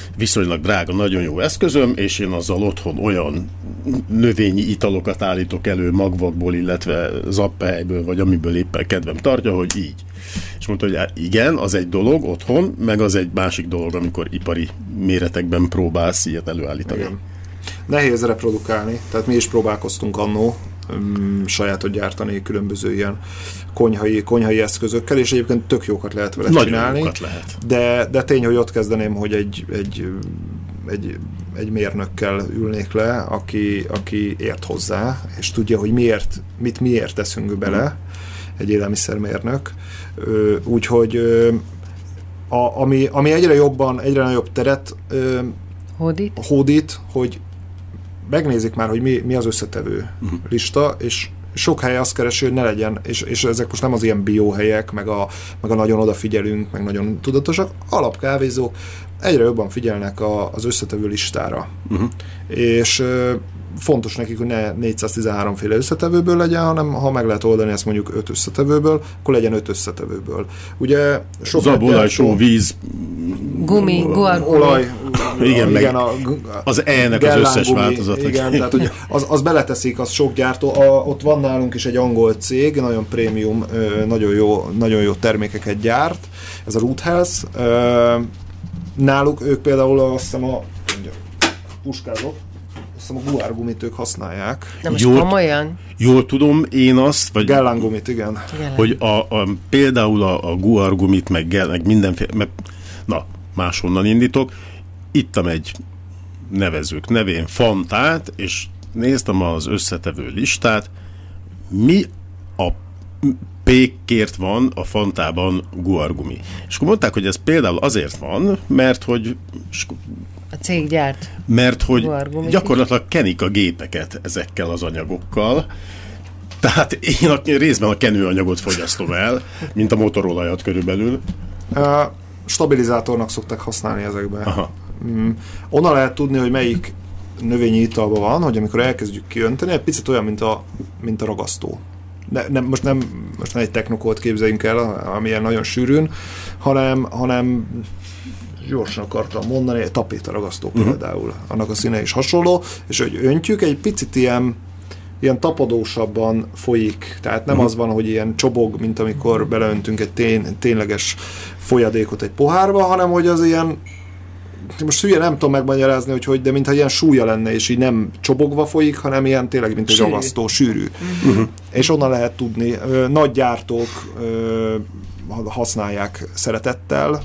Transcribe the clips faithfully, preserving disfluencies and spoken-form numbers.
viszonylag drága, nagyon jó eszközöm, és én azzal otthon olyan növényi italokat állítok elő magvakból, illetve zappehelyből, vagy amiből éppen kedvem tartja, hogy így. És mondta, hogy igen, az egy dolog otthon, meg az egy másik dolog, amikor ipari méretekben próbálsz ilyet előállítani. Igen. Nehéz reprodukálni, tehát mi is próbálkoztunk annó um, sajátot gyártani különböző ilyen konyhai, konyhai eszközökkel, és egyébként tök jókat lehet vele nagyon csinálni. Jókat lehet. De, de tény, hogy ott kezdeném, hogy egy, egy, egy, egy mérnökkel ülnék le, aki, aki ért hozzá, és tudja, hogy miért, mit miért teszünk bele, egy élelmiszermérnök. Úgyhogy a, ami, ami egyre jobban, egyre nagyobb teret hódít, hódít hogy megnézik már, hogy mi, mi az összetevő uh-huh. lista, és sok hely azt keresi, hogy ne legyen, és, és ezek most nem az ilyen bióhelyek, meg a, meg a nagyon odafigyelünk, meg nagyon tudatosak, alapkávézók egyre jobban figyelnek a, az összetevő listára. Uh-huh. És fontos nekik, hogy ne négyszáztizenhárom féle összetevőből legyen, hanem ha meg lehet oldani ezt mondjuk öt összetevőből, akkor legyen öt összetevőből. Ugye sok zabolaj, só, víz, gumi, guargumi. Olaj, igen, igen, a, az E-nek az összes változat. Igen, tehát hogy az, az beleteszik, az sok gyártó. A, ott van nálunk is egy angol cég, nagyon prémium, nagyon jó, nagyon jó termékeket gyárt, ez a Root Health. Náluk ők például azt hiszem a puskázok, a guargumit ők használják. Nem most jól, komolyan? Jól tudom én azt, vagy gellangumit, igen. Hogy a, a, például a, a guargumit, meg, gel, meg mindenféle, meg, na, máshonnan indítok, ittam egy nevezők nevén Fantát, és néztem az összetevő listát, mi a pékkért van a Fantában guargumi. És akkor mondták, hogy ez például azért van, mert hogy a cég gyárt. Mert hogy gyakorlatilag kenik a gépeket ezekkel az anyagokkal. Tehát én a, részben a kenőanyagot fogyasztom el, mint a motorolajat körülbelül. Uh, stabilizátornak szokták használni ezekben. Aha. Um, onnan lehet tudni, hogy melyik növényi italban van, hogy amikor elkezdjük kiönteni, egy picit olyan, mint a, mint a ragasztó. Ne, nem, most, nem, most nem egy technokót képzeljünk el, amilyen nagyon sűrűn, hanem, hanem gyorsan akartam mondani, egy tapétaragasztó uh-huh. például. Annak a színe is hasonló, és hogy öntjük, egy picit ilyen, ilyen tapadósabban folyik. Tehát nem uh-huh. az van, hogy ilyen csobog, mint amikor beleöntünk egy tény, tényleges folyadékot egy pohárba, hanem hogy az ilyen, most hülye nem tudom megmagyarázni, hogy, hogy de mintha ilyen súlya lenne, és így nem csobogva folyik, hanem ilyen tényleg, mint egy sűrű. Ragasztó, sűrű. Uh-huh. És onnan lehet tudni. Nagy gyártók használják szeretettel,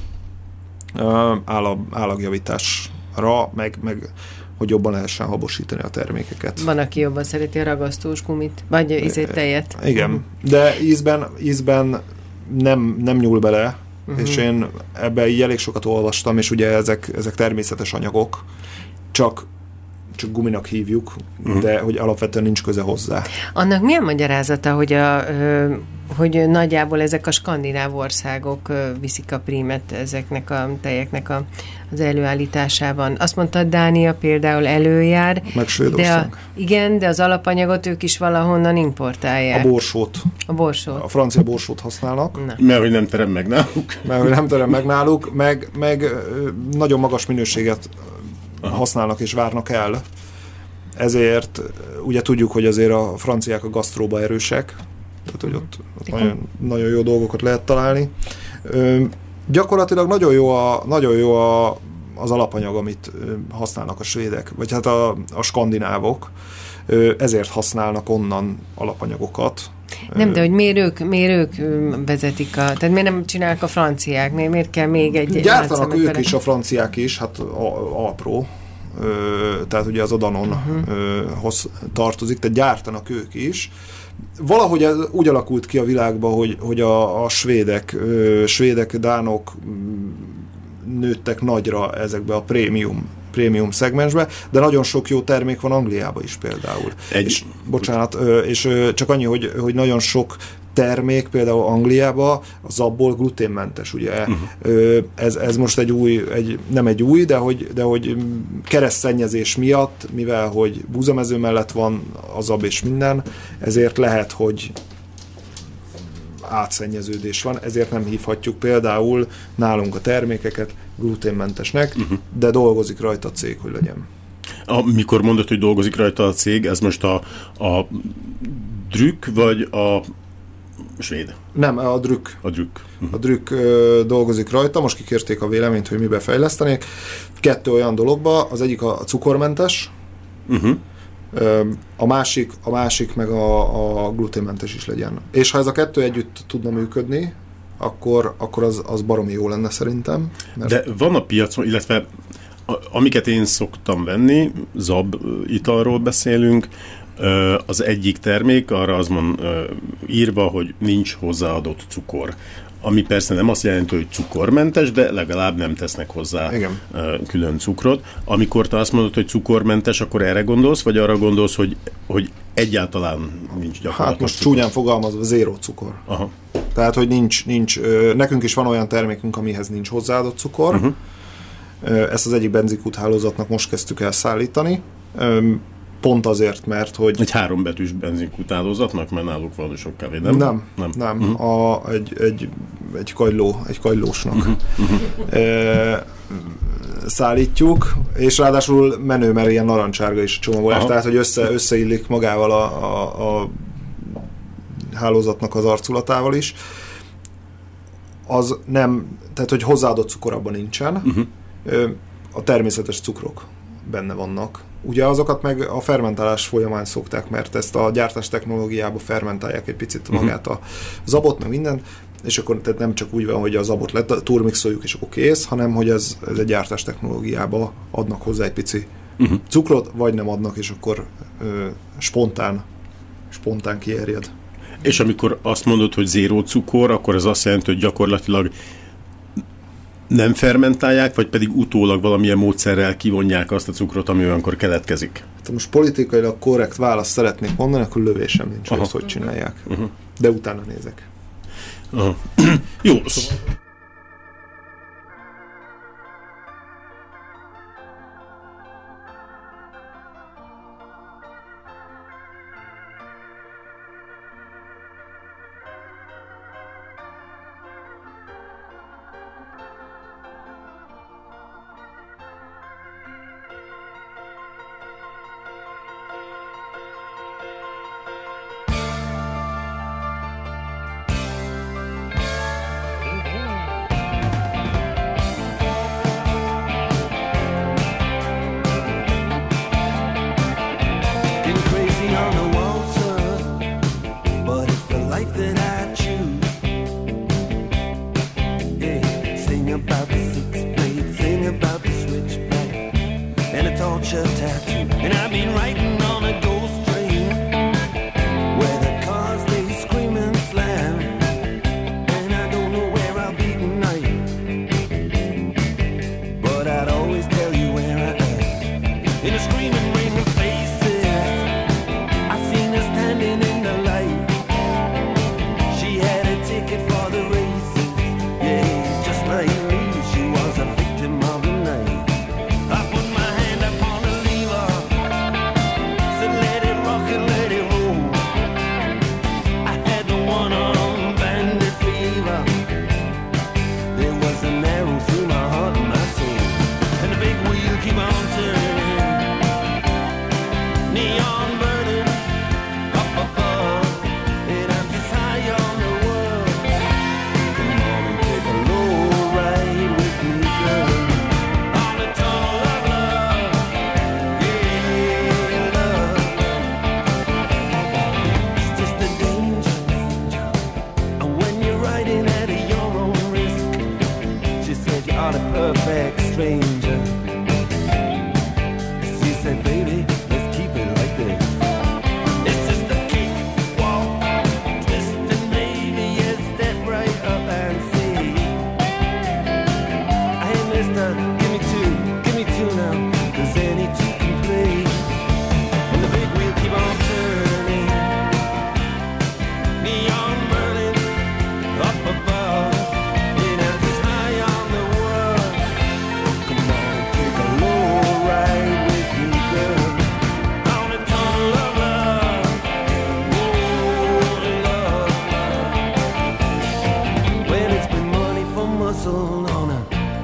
Állag, állagjavításra, meg, meg hogy jobban lehessen habosítani a termékeket. Van, aki jobban szereti a ragasztós gumit, vagy ízét tejet. Igen, uh-huh. de ízben, ízben nem, nem nyúl bele, uh-huh. és én ebben így elég sokat olvastam, és ugye ezek, ezek természetes anyagok, csak csak guminak hívjuk, uh-huh. de hogy alapvetően nincs köze hozzá. Annak milyen magyarázata, hogy, a, hogy nagyjából ezek a skandináv országok viszik a prímet ezeknek a tejeknek a, az előállításában? Azt mondta, Dánia például előjár. Meg Svédország. De a, igen, de az alapanyagot ők is valahonnan importálják. A borsót. A borsót. A francia borsót használnak. Na. Mert hogy nem terem meg náluk. Mert hogy nem terem meg náluk, meg, meg nagyon magas minőséget aha. használnak és várnak el. Ezért ugye tudjuk, hogy azért a franciák a gasztróba erősek, tehát hogy ott, ott nagyon, nagyon jó dolgokat lehet találni. Ö, gyakorlatilag nagyon jó, a, nagyon jó a, az alapanyag, amit használnak a svédek, vagy hát a, a skandinávok, ö, ezért használnak onnan alapanyagokat. Nem, de hogy miért ők, miért ők vezetik a... Tehát miért nem csinálják a franciák? Miért, miért kell még egy... Gyártanak ők is, a franciák is, hát Alpro, tehát ugye az Danonhoz uh-huh. tartozik, tehát gyártanak ők is. Valahogy ez úgy alakult ki a világban, hogy, hogy a, a svédek, svédek, dánok nőttek nagyra ezekbe a prémium prémium szegmensbe, de nagyon sok jó termék van Angliában is például. Egy... És, bocsánat, és csak annyi, hogy, hogy nagyon sok termék például Angliában a zabból gluténmentes, ugye. Uh-huh. Ez, ez most egy új, egy, nem egy új, de hogy, de hogy keresztszennyezés miatt, mivel hogy búzamező mellett van a zab és minden, ezért lehet, hogy átszennyeződés van, ezért nem hívhatjuk például nálunk a termékeket gluténmentesnek, uh-huh. de dolgozik rajta a cég, hogy legyen. Amikor mondod, hogy dolgozik rajta a cég, ez most a, a drük vagy a svéd? Nem, a drük. A drük. Uh-huh. A drük ö, dolgozik rajta, most kikérték a véleményt, hogy mibe fejlesztenék. Kettő olyan dologba, az egyik a cukormentes, uh-huh. ö, a, másik, a másik meg a, a gluténmentes is legyen. És ha ez a kettő együtt tudna működni, akkor, akkor az, az baromi jó lenne szerintem. Mert... De van a piacon, illetve amiket én szoktam venni, zab italról beszélünk, az egyik termék, arra az van írva, hogy nincs hozzáadott cukor. Ami persze nem azt jelenti, hogy cukormentes, de legalább nem tesznek hozzá Igen. külön cukrot. Amikor te azt mondod, hogy cukormentes, akkor erre gondolsz, vagy arra gondolsz, hogy, hogy egyáltalán nincs gyakorlatilag Hát most cukor? Csúnyán fogalmazva, zéró cukor. Aha. Tehát, hogy nincs, nincs, nekünk is van olyan termékünk, amihez nincs hozzáadott cukor. Uh-huh. Ezt az egyik benzinkút hálózatnak most kezdtük el szállítani. Pont azért, mert hogy... Egy hárombetűs benzinkút hálózatnak, mert náluk van sok kávé, nem? Nem, nem. nem. Uh-huh. A, egy, egy, egy, kagyló, egy kagylósnak uh-huh. Uh-huh. E, szállítjuk, és ráadásul menő, mert ilyen narancsárga is a csomagolás, tehát hogy össze, összeillik magával a, a, a hálózatnak az arculatával is. Az nem, tehát hogy hozzáadott cukor abban nincsen, uh-huh. A természetes cukrok benne vannak. Ugye azokat meg a fermentálás folyamán szokták, mert ezt a gyártás technológiába fermentálják egy picit magát a zabot, meg minden, és akkor tehát nem csak úgy van, hogy a zabot turmixoljuk, és akkor kész, hanem hogy ez, ez egy gyártás technológiába adnak hozzá egy pici uh-huh. cukrot, vagy nem adnak, és akkor ö, spontán, spontán kierjed. És amikor azt mondod, hogy zéró cukor, akkor ez azt jelenti, hogy gyakorlatilag nem fermentálják, vagy pedig utólag valamilyen módszerrel kivonják azt a cukrot, ami olyankor keletkezik? Hát most politikailag korrekt választ szeretnék mondani, akkor lövésem nincs, hogy ezt hogy csinálják. Uh-huh. De utána nézek. Uh-huh. Jó, szóval...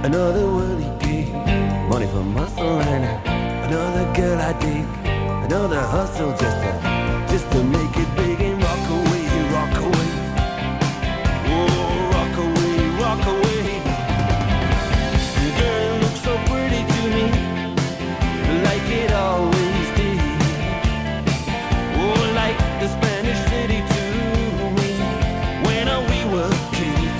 another worldly game, money for muscle and another girl I dig, another hustle just to, just to make it big and rock away, rock away. Oh, rock away, rock away. Girl, you look so pretty to me, like it always did. Oh, like the Spanish city to me, when we were kids.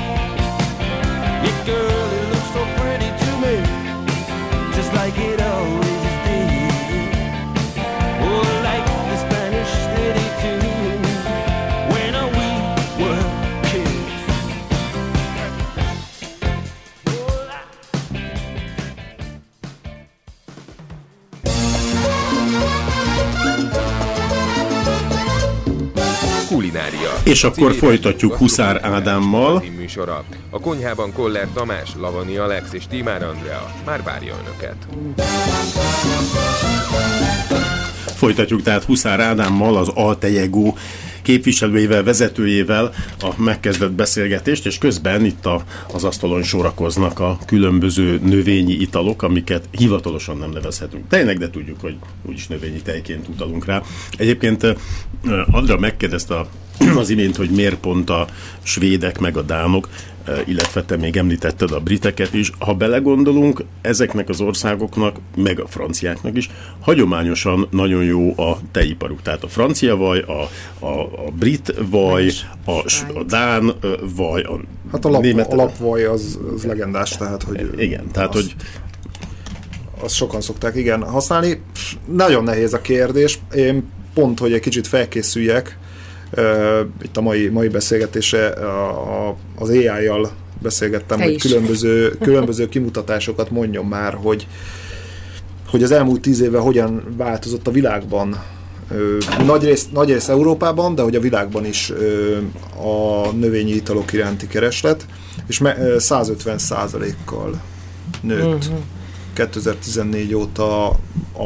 Yeah, girl, it looks so pretty to me, just like it always did. Oh, like the Spanish city to me, when we were kids. Kulinária. És akkor folytatjuk Huszár Ádámmal. Műsora. A konyhában Koller Tamás, Lavani Alex és Timár Andrea már várja önöket. Folytatjuk tehát Huszár Ádámmal, az Alter Ego képviselőjével, vezetőjével a megkezdett beszélgetést, és közben itt a, az asztalon sorakoznak a különböző növényi italok, amiket hivatalosan nem nevezhetünk tejnek, de tudjuk, hogy úgyis növényi tejként utalunk rá. Egyébként Andra megkérdezte az imént, hogy miért pont a svédek meg a dánok, illetve te még említetted a briteket is. Ha belegondolunk, ezeknek az országoknak, meg a franciáknak is hagyományosan nagyon jó a tejiparuk. Tehát a francia vaj, a, a, a brit vaj, a, a dán vaj, a hát a, lap, német... a lapvaj az, az legendás, tehát hogy... Igen, tehát azt, hogy... Azt sokan szokták, igen, használni. Nagyon nehéz a kérdés. Én pont, hogy egy kicsit felkészüljek, Uh, itt a mai, mai beszélgetésre a, a, az á í-jal beszélgettem, hogy különböző, különböző kimutatásokat mondjon már, hogy, hogy az elmúlt tíz évben hogyan változott a világban. Uh, nagy, rész, nagy rész Európában, de hogy a világban is uh, a növényi italok iránti kereslet, és me, uh, százötven százalékkal nőtt uh-huh. kétezer-tizennégy óta a,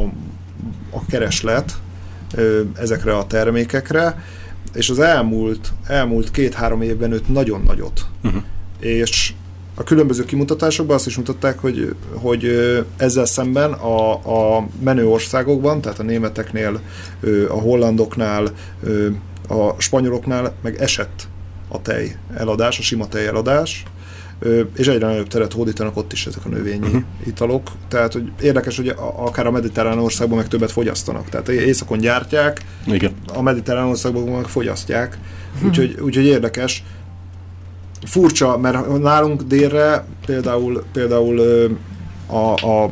a kereslet uh, ezekre a termékekre, és az elmúlt, elmúlt két-három évben nőtt nagyon nagyot. Uh-huh. És a különböző kimutatásokban azt is mutatták, hogy, hogy ezzel szemben a, a menő országokban, tehát a németeknél, a hollandoknál, a spanyoloknál meg esett a tej eladás, a sima tej eladás, és egyre nagyobb teret hódítanak ott is ezek a növényi uh-huh. italok. Tehát hogy érdekes, hogy akár a mediterrán országban meg többet fogyasztanak. Tehát északon gyártják, igen. A mediterrán országban meg fogyasztják. Uh-huh. Úgyhogy, úgyhogy érdekes. Furcsa, mert nálunk délre például, például a, a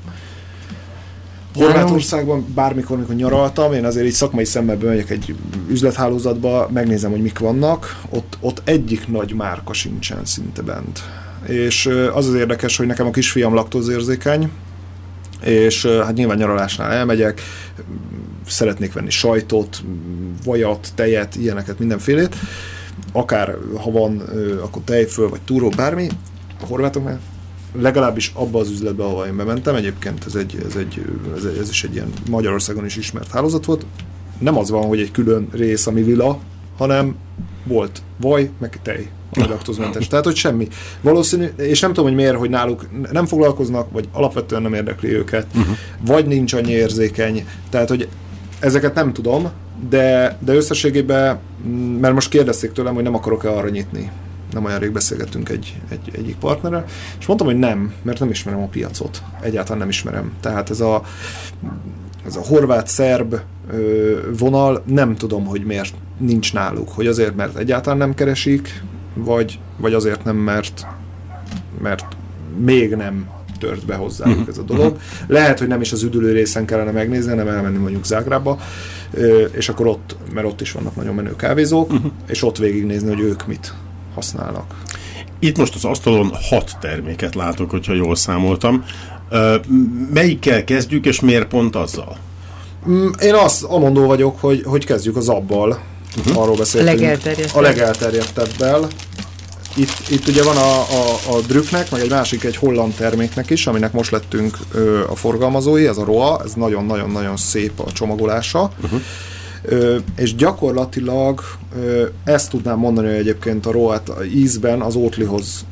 Horvátországban bármikor, amikor nyaraltam, én azért így szakmai szemmel bemegyek egy üzlethálózatba, megnézem, hogy mik vannak, ott, ott egyik nagy márka sincsen szinte bent. És az az érdekes, hogy nekem a kisfiam laktózérzékeny, és hát nyilván nyaralásnál elmegyek, szeretnék venni sajtot, vajat, tejet, ilyeneket, mindenfélét, akár ha van, akkor tejföl, vagy túró, bármi, a horvátoknál, legalábbis abba az üzletbe, ahol én bementem, egyébként ez, egy, ez, egy, ez, egy, ez is egy ilyen Magyarországon is ismert hálózat volt, nem az van, hogy egy külön rész, ami lila, hanem volt vaj, meg tej, a laktózmentes. Tehát, hogy semmi. Valószínű, és nem tudom, hogy miért, hogy náluk nem foglalkoznak, vagy alapvetően nem érdekli őket, uh-huh. vagy nincs annyi érzékeny. Tehát, hogy ezeket nem tudom, de, de összességében, mert most kérdezték tőlem, hogy nem akarok-e arra nyitni. Nem olyan rég beszélgettünk egy, egy, egyik partnerrel, és mondtam, hogy nem, mert nem ismerem a piacot. Egyáltalán nem ismerem. Tehát ez a, ez a horvát-szerb ö, vonal, nem tudom, hogy miért nincs náluk. Hogy azért, mert egyáltalán nem keresik, vagy, vagy azért nem, mert, mert még nem tört be hozzájuk ez a dolog. Lehet, hogy nem is az üdülő részen kellene megnézni, hanem elmenni mondjuk Zágrába, és akkor ott, mert ott is vannak nagyon menő kávézók, uh-huh. és ott végignézni, hogy ők mit használnak. Itt most az asztalon hat terméket látok, hogyha jól számoltam. Melyikkel kezdjük, és miért pont azzal? Én azt amondó vagyok, hogy, hogy kezdjük az abbal. Uh-huh. Arról beszéltünk. A legelterjedtebbel. Itt, itt ugye van a, a, a Drücknek, meg egy másik, egy holland terméknek is, aminek most lettünk ö, a forgalmazói, ez a Roa, ez nagyon-nagyon-nagyon szép a csomagolása. Uh-huh. Ö, és gyakorlatilag ö, ezt tudnám mondani, hogy egyébként a Roát ízben az Oatlyhoz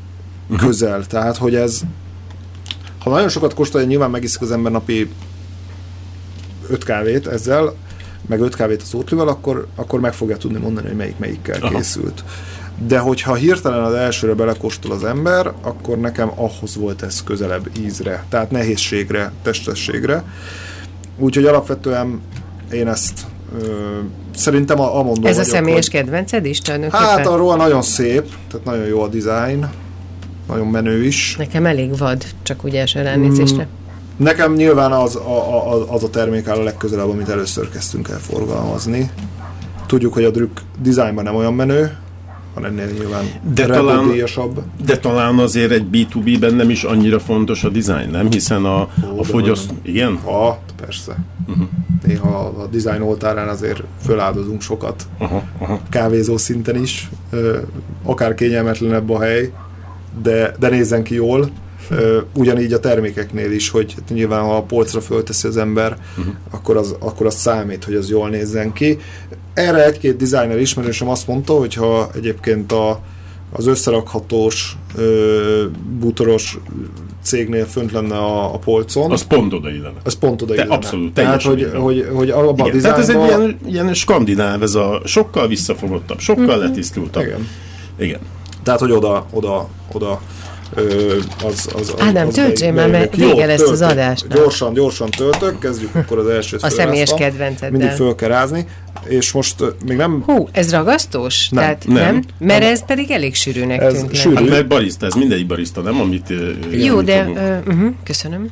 uh-huh. közel. Tehát, hogy ez ha nagyon sokat kóstolja, nyilván megiszik az ember napi öt kávét ezzel, meg öt kávét az ótlival, akkor, akkor meg fogja tudni mondani, hogy melyik melyikkel Aha. készült. De hogyha hirtelen az elsőre belekóstol az ember, akkor nekem ahhoz volt ez közelebb ízre, tehát nehézségre, testességre. Úgyhogy alapvetően én ezt ö, szerintem a, a mondom Ez vagyok, a személyes hogy, kedvenced is tulajdonképpen? Hát arról nagyon szép, tehát nagyon jó a design, nagyon menő is. Nekem elég vad, csak úgy első ránézésre. Mm. Nekem nyilván az a, a, az a termék áll a legközelebb, amit először kezdtünk el forgalmazni. Tudjuk, hogy a drükk dizájnban nem olyan menő, van ennél nyilván de talán, díjasabb. De talán azért egy bé kettő bé-ben nem is annyira fontos a dizájn, nem? Hiszen a, Ó, a fogyaszt... Igen? Ha, persze. Uh-huh. Néha a dizájn oltárán azért föláldozunk sokat. Aha, aha. Kávézó szinten is. Akár kényelmetlenebb a hely, de, de nézzen ki jól. Ugyanígy a termékeknél is, hogy nyilván ha a polcra fölteszi az ember, uh-huh. akkor, az, akkor az számít, hogy az jól nézzen ki. Erre egy-két designer ismerősöm azt mondta, hogy ha egyébként a, az összerakhatós, ö, bútoros cégnél fönt lenne a, a polcon. Az pont oda illene. Az pont oda illene. Abszolút, tehát, hogy, hogy, hogy abban a dizájnban... Tehát ez egy ilyen, ilyen skandináv, ez a sokkal visszafogottabb, sokkal mm-hmm. letisztultabb. Igen. Igen. Tehát, hogy oda, oda, oda Ö, az, az, az, Ádám, töltsél már, mert vége lesz az adást. Gyorsan, gyorsan töltök, kezdjük akkor az elsőt. A személyes kedvenceddel. Mindig föl kell rázni, és most uh, még nem... Hú, ez ragasztós? Nem, Tehát, nem, nem? Mert nem. ez pedig elég sűrűnek ez tűnt sűrű. Hát, mert barista, ez mindegyik barista, nem? Amit, uh, Jó, de... Uh, uh-huh, köszönöm.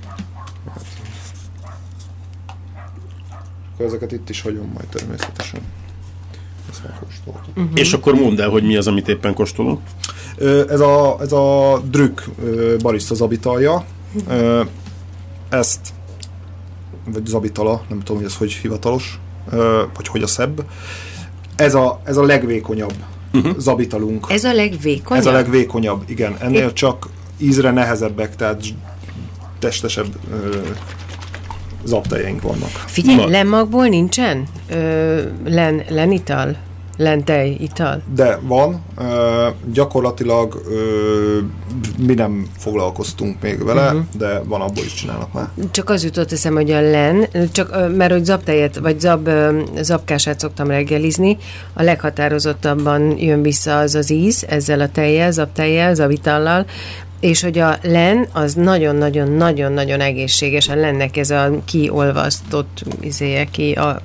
Akkor ezeket itt is hagyom majd természetesen. Ezt megkóstoltuk. Uh-huh. És akkor mondd el, hogy mi az, amit éppen kóstolunk. Ez a, ez a drükk barista zabitalja. Ezt, vagy zabitala, nem tudom, hogy ez hogy hivatalos, vagy hogy a szebb. Ez a, ez a legvékonyabb uh-huh. zabitalunk. Ez a legvékonyabb? Ez a legvékonyabb, igen. Ennél é- csak ízre nehezebbek, tehát testesebb zabteljeink vannak. Figyelj, Ma. lenmagból nincsen? Ö, len, lenital? Lentej, ital? De van. Ö, gyakorlatilag ö, mi nem foglalkoztunk még vele, uh-huh. de van, abból is csinálnak már. Csak az jutott eszem, hogy a len, csak, mert hogy zabtejet, vagy zab, zabkását szoktam reggelizni, a leghatározottabban jön vissza az az íz, ezzel a tejjel, zabtejjel, zabitallal, és hogy a len az nagyon-nagyon-nagyon-nagyon egészséges, a lennek ez a kiolvasztott izéje, ki a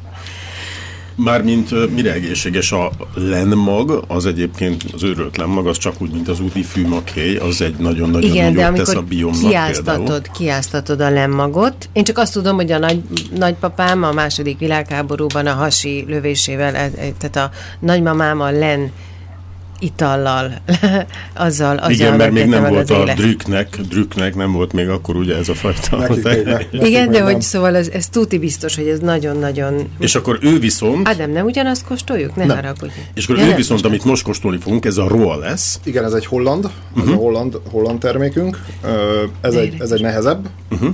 Mármint mire egészséges a lenmag, az egyébként az őrölt lenmag, az csak úgy, mint az úti fűmaghéj, az egy nagyon-nagyon igen, jót tesz a biomnak kiáztatod, kiáztatod a lenmagot. Én csak azt tudom, hogy a nagy, nagypapám a második világháborúban a hasi lövésével, tehát a nagymamám a len itallal, azzal, azzal igen, mert még nem volt a élet. drükknek, drükknek nem volt még akkor ugye ez a fajta. Nekik még, nekik igen, de hogy nem. szóval ez, ez tuti biztos, hogy ez nagyon-nagyon... És akkor ő viszont... Ádám, nem ugyanazt kóstoljuk? Ne haragudj. És akkor ja, ő nem, viszont, amit most kóstolni fogunk, ez a Roa lesz. Igen, ez egy holland, uh-huh. ez a holland, holland termékünk. Ez egy, ez egy nehezebb. Uh-huh.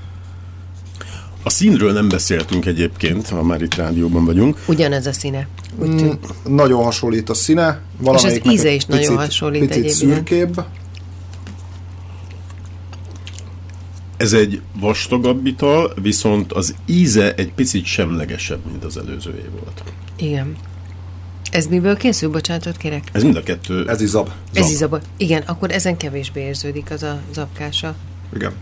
A színről nem beszéltünk egyébként, ha már itt rádióban vagyunk. Ugyanez a színe. Mm, nagyon hasonlít a színe. És az íze is picit, nagyon hasonlít picit egyébként. szürkébb. Ez egy vastagabb ital, viszont az íze egy picit semlegesebb, mint az előzőé volt. Igen. Ez miből készül? Bocsánatot kérek. Ez mind a kettő. Ez izab. Ez izab. Igen, akkor ezen kevésbé érződik az a zabkása. Igen.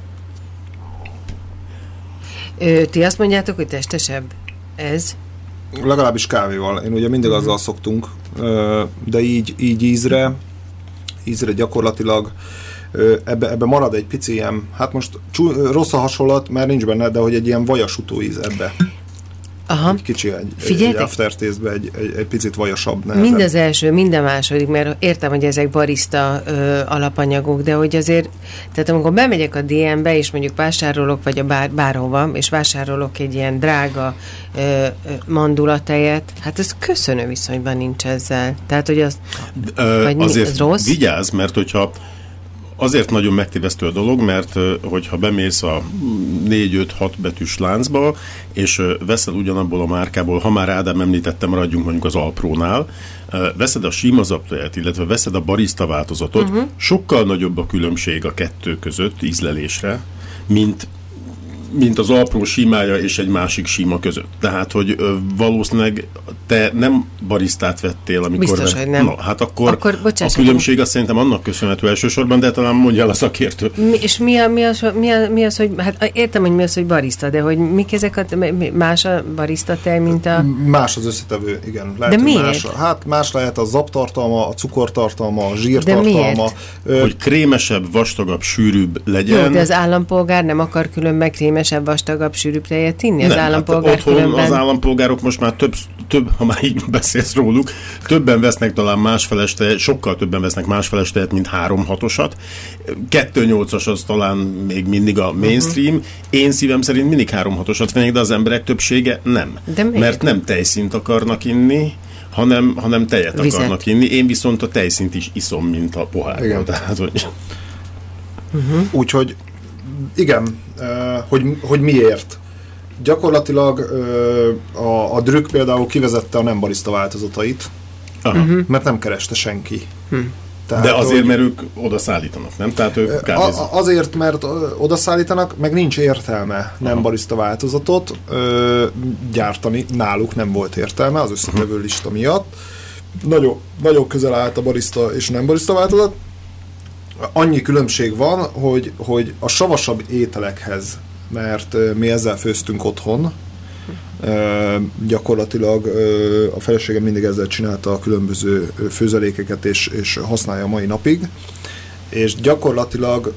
Ö, ti azt mondjátok, hogy testesebb? Ez? Legalábbis kávéval. Én ugye mindig azzal szoktunk, de így, így ízre, ízre gyakorlatilag ebbe, ebbe marad egy pici ilyen, hát most csú, rossz a hasonlat, mert nincs benne, de hogy egy ilyen vajasutó íz ebbe. Aha. Egy kicsi, egy, egy aftertaste-be egy, egy, egy picit vajasabb. Nehezebb. Mind az első, mind a második, mert értem, hogy ezek barista ö, alapanyagok, de hogy azért, tehát amikor bemegyek a dé em-be, és mondjuk vásárolok, vagy a bár, bárhova, és vásárolok egy ilyen drága ö, ö, mandulatejet, hát ez köszönő viszonyban nincs ezzel. Tehát, hogy az, Ö, vagy azért mi, ez rossz? Vigyázz, mert hogyha azért nagyon megtévesztő a dolog, mert hogyha bemész a négy-öt-hat betűs láncba, és veszel ugyanabból a márkából, ha már Ádám említettem, maradjunk mondjuk az Alprónál, veszed a sima zaptoját, illetve veszed a barista változatot, uh-huh. sokkal nagyobb a különbség a kettő között ízlelésre, mint mint az Alpró símája és egy másik síma között. Tehát, hogy ö, valószínűleg te nem barisztát vettél, amikor... Biztos, ve... hogy nem. Na, hát akkor, akkor a különbség azt szerintem annak köszönhető elsősorban, de talán mondja el a szakértő. Mi, és mi, a, mi, az, mi, a, mi az, hogy... Hát értem, hogy mi az, hogy barista, de hogy mik ezek a... Más a barista tej, mint a... Más az összetevő, igen. Lehet, de miért? Más, hát más lehet a zaptartalma, a cukortartalma, a zsírtartalma. Ö... Hogy krémesebb, vastagabb, sűrűbb legyen. Jó, de az állampolgár nem akar különben krémesebb, vastagabb, sűrűbb tejet tinni? Az nem, állampolgár hát otthon különben... az állampolgárok most már több, több, ha már így beszélsz róluk, többen vesznek talán másfeles tejet, sokkal többen vesznek másfeles tejet, mint három hatosat. kettő nyolcas az talán még mindig a mainstream. Uh-huh. Én szívem szerint mindig három hatosat vennék, de az emberek többsége nem. Mert nem tejszínt akarnak inni, hanem, hanem tejet Vizet. akarnak inni. Én viszont a tejszínt is iszom, mint a pohárban. Tehát, hogy... Uh-huh. Úgyhogy igen, uh, hogy, hogy miért. Gyakorlatilag uh, a, a Drük például kivezette a nem barista változatait, uh-huh. mert nem kereste senki. Uh-huh. Tehát, de azért, hogy, mert ők oda szállítanak, nem? Tehát ők a, azért, mert oda szállítanak, meg nincs értelme nem uh-huh. barista változatot ö, gyártani. Náluk nem volt értelme az összetevő uh-huh. lista miatt. Nagyon, nagyon közel állt a barista és nem barista változat. Annyi különbség van, hogy, hogy a savasabb ételekhez, mert uh, mi ezzel főztünk otthon, uh, gyakorlatilag uh, a feleségem mindig ezzel csinálta a különböző főzelékeket, és, és használja a mai napig, és gyakorlatilag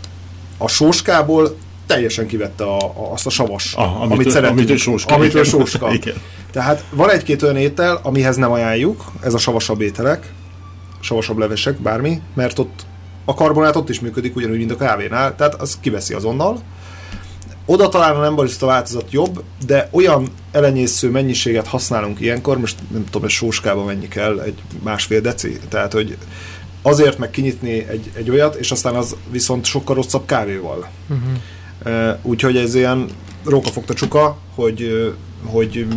a sóskából teljesen kivette a, a, azt a savas, ah, amit, amit szeretünk. Amitől sóska. Amitől sóska. Tehát van egy-két olyan étel, amihez nem ajánljuk, ez a savasabb ételek, savasabb levesek, bármi, mert ott a karbonát ott is működik, ugyanúgy, mint a kávénál, tehát az kiveszi azonnal. Oda talán a nem barista változat jobb, de olyan elenyésző mennyiséget használunk ilyenkor, most nem tudom, hogy sóskában mennyi kell, egy másfél deci, tehát hogy azért meg kinyitni egy, egy olyat, és aztán az viszont sokkal rosszabb kávéval. Uh-huh. Úgyhogy ez ilyen rókafogta csuka, hogy, hogy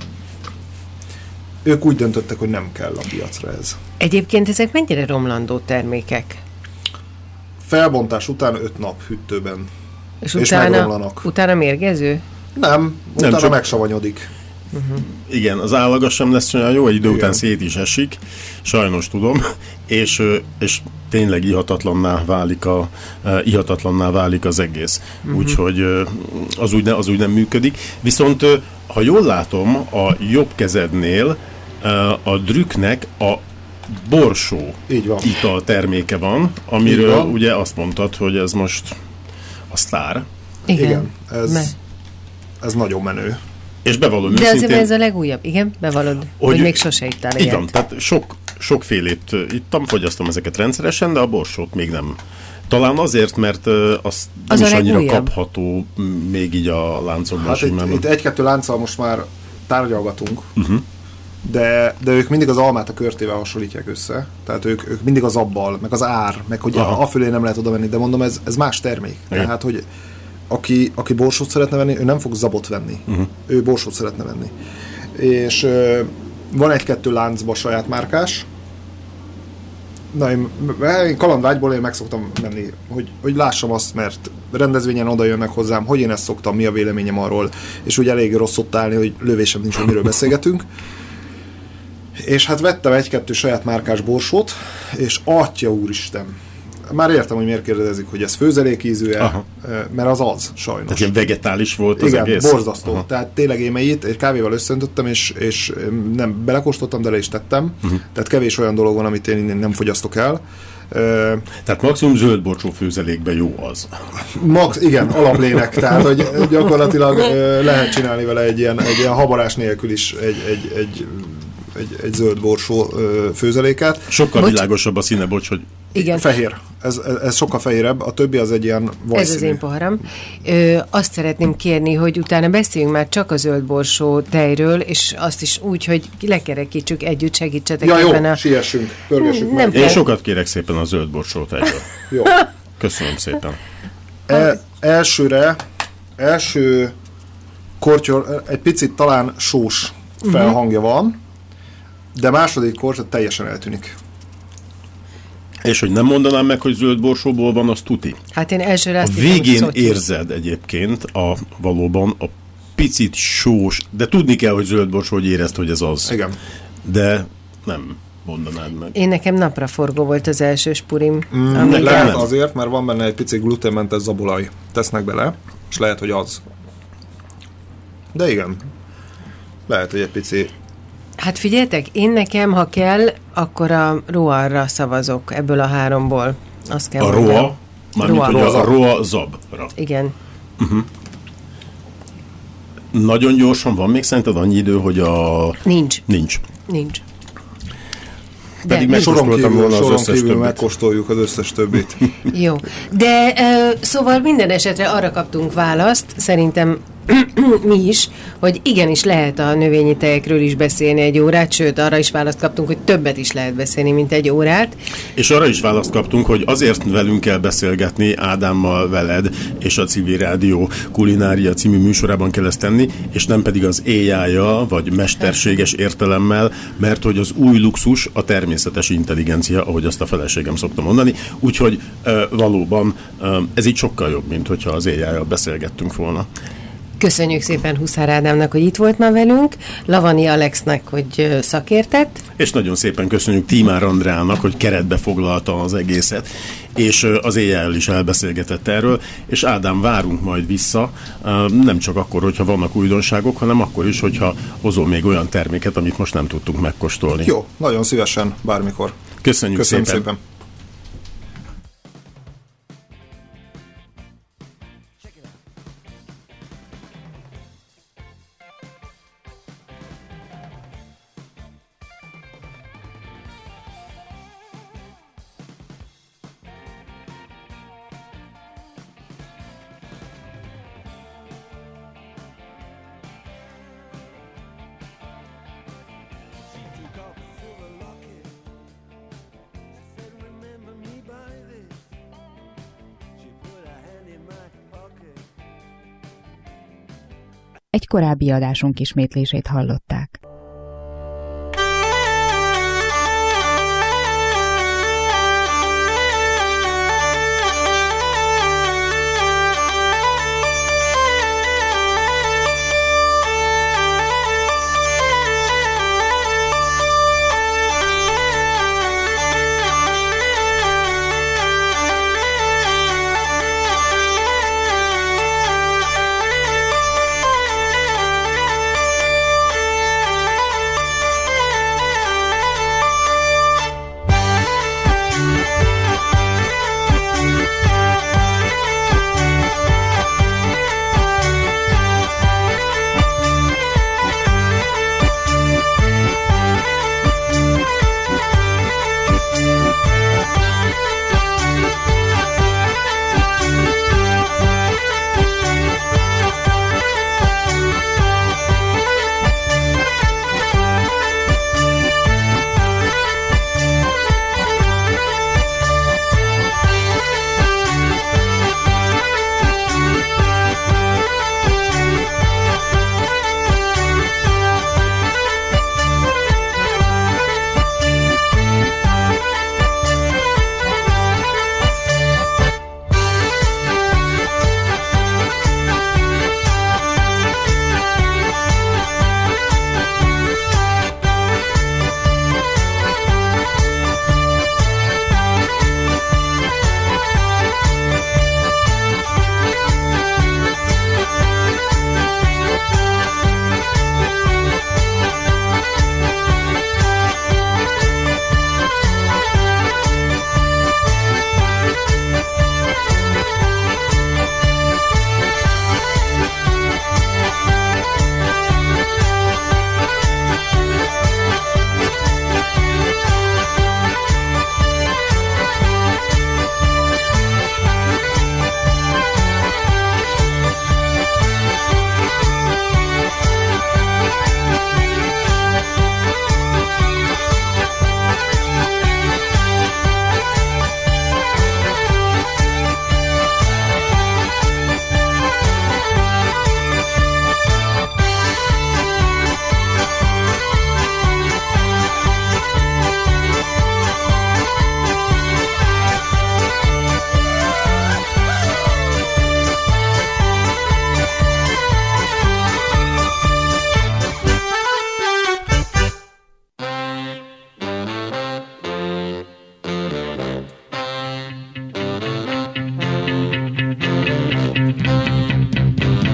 ők úgy döntöttek, hogy nem kell a piacra ez. Egyébként ezek mennyire romlandó termékek? Felbontás után öt nap hűtőben. És, és utána, megromlanak. Utána mérgező? Nem, utána nem, csak... megsavanyodik. Uh-huh. Igen, az állaga sem lesz olyan jó, egy idő Igen. után szét is esik, sajnos tudom, és, és tényleg ihatatlanná válik, a, ihatatlanná válik az egész. Uh-huh. Úgyhogy az úgy, ne, az úgy nem működik. Viszont, ha jól látom, a jobb kezednél a Drüknek a borsó ital terméke van, amiről van. Ugye azt mondtad, hogy ez most a sztár. Igen, Igen ez, Me. ez nagyon menő. És bevallom De őszintén... azért ez a legújabb, igen? Bevallod, hogy, hogy még sose ittál ilyet. Igen, tehát sok, sokfélét ittam, fogyasztom ezeket rendszeresen, de a borsót még nem. Talán azért, mert az, az nem is annyira kapható még így a láncokban. Hát itt, itt egy-kettő lánccal most már tárgyalgatunk, uh-huh. de, de ők mindig az almát a körtével hasonlítják össze. Tehát ők, ők mindig az abbal, meg az ár, meg hogy Aha. a fölé nem lehet oda venni, de mondom, ez, ez más termék. Igen. Tehát, hogy aki, aki borsót szeretne venni, ő nem fog zabot venni. Uh-huh. Ő borsót szeretne venni. És ö, van egy-kettő láncba saját márkás. Na, én, én kalandvágyból én meg szoktam menni, hogy, hogy lássam azt, mert rendezvényen oda jönnek hozzám, hogy én ezt szoktam, mi a véleményem arról, és úgy elég rossz ott állni, hogy lövésem nincs, hogy miről beszélgetünk. És hát vettem egy-kettő saját márkás borsót, és atya úristen, már értem, hogy miért kérdezik, hogy ez főzelékízű-e, mert az az, sajnos. Tehát ilyen vegetális volt az Igen, egész? Igen, borzasztó. Aha. Tehát tényleg émeit egy kávéval összeöntöttem, és, és nem belekóstoltam, de le is tettem. Uh-huh. Tehát kevés olyan dolog van, amit én nem fogyasztok el. Tehát maximum zöld borsó főzelékben jó az. Max, igen, alaplének. Tehát, hogy gyakorlatilag lehet csinálni vele egy ilyen, egy ilyen habarás nélkül is egy, egy, egy, egy, egy zöld borsó főzeléket. Sokkal bocs. világosabb a színe, bocs, hogy Igen. Fehér. Ez, ez, ez sokkal fehérebb, a többi az egy ilyen vajszínű. Ez az én poharam. Ö, azt szeretném kérni, hogy utána beszéljünk már csak a zöldborsó tejről, és azt is úgy, hogy lekerekítsük együtt, segítsetek ja, ebben jó, a... siessünk, pörgessük Nem meg. Én sokat kérek szépen a zöldborsó tejről. Jó. Köszönöm szépen. E, elsőre, első kortyor, egy picit talán sós felhangja van, de második kortyor teljesen eltűnik. És hogy nem mondanám meg, hogy zöldborsóból van, az tuti. Hát én elsőre A azt hittem, végén hogy szotyi. érzed egyébként a valóban a picit sós, de tudni kell, hogy zöldborsó, hogy érezd, hogy ez az. Igen. De nem mondanád meg. Én nekem napraforgó volt az első spurim. Mm, ami lehet nem. azért, mert van benne egy pici gluténmentes zabolaj. Tesznek bele, és lehet, hogy az. De igen. Lehet, hogy egy pici... Hát figyeljetek, én nekem, ha kell, akkor a roarra szavazok ebből a háromból. Azt kell A mondjam. roa, mármint, Roa. hogy a Roa. roa zabra. Igen. Nagyon gyorsan van még szerinted annyi idő, hogy a... Nincs. Nincs. Nincs. Pedig nincs. Soron megkóstoltam kívül, volna az soron összes kívül többit. megkóstoljuk az összes többit. Jó. De ö, szóval minden esetre arra kaptunk választ, szerintem mi is, hogy igenis lehet a növényi tejekről is beszélni egy órát, sőt, arra is választ kaptunk, hogy többet is lehet beszélni, mint egy órát. És arra is választ kaptunk, hogy azért velünk kell beszélgetni, Ádámmal, veled, és a Civil Rádió Kulinária című műsorában kell ezt tenni, és nem pedig az á í-ja, vagy mesterséges értelemmel, mert hogy az új luxus a természetes intelligencia, ahogy azt a feleségem szokta mondani, úgyhogy e, valóban e, ez így sokkal jobb, mint hogyha az á í-jal beszélgettünk volna. Köszönjük szépen Huszár Ádámnak, hogy itt volt ma velünk, Lavani Alexnek, hogy szakértett. És nagyon szépen köszönjük Tímár Andrának, hogy keretbe foglalta az egészet, és az á í-jel is elbeszélgetett erről, és Ádám, várunk majd vissza, nem csak akkor, hogyha vannak újdonságok, hanem akkor is, hogyha hozol még olyan terméket, amit most nem tudtunk megkóstolni. Jó, nagyon szívesen, bármikor. Köszönjük Köszönöm szépen. szépen. Egy korábbi adásunk ismétlését hallották.